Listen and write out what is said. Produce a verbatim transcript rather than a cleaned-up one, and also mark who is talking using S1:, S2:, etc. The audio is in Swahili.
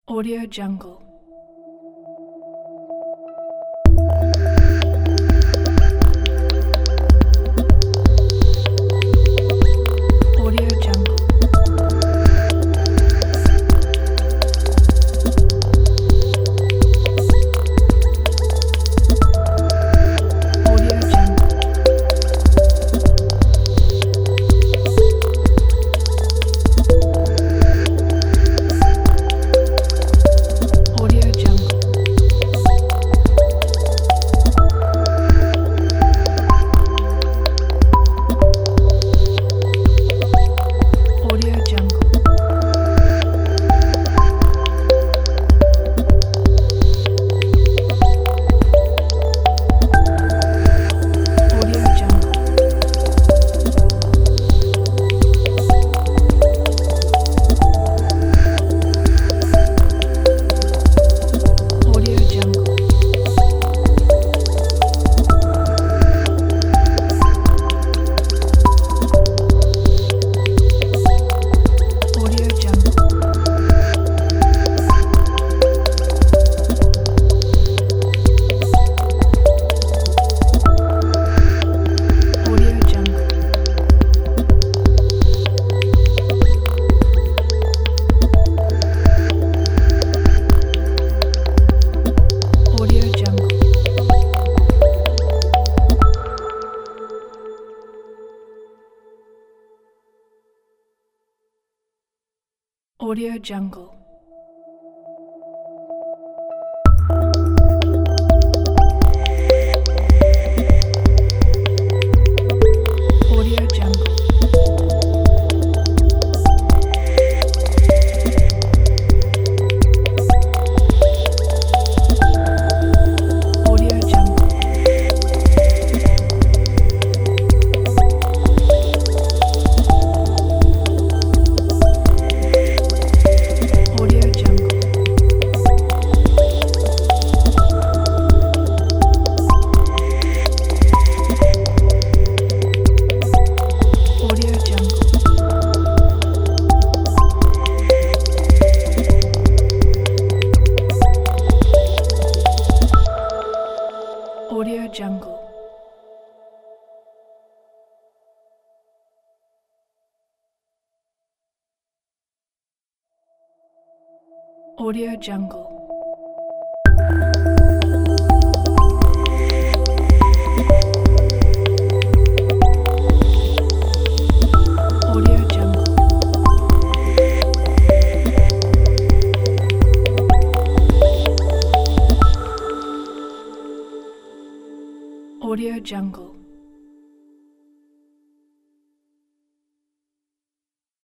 S1: Audio Jungle. Audio Jungle. Audio Jungle. Audio Jungle. Audio Jungle. Audio Jungle. Audio Jungle. Audio Jungle. Audio Jungle. Audio Jungle. Audio Jungle. Audio Jungle. Audio Jungle. Audio Jungle. Audio Jungle. Audio Jungle. Audio Jungle. Audio Jungle. Audio Jungle.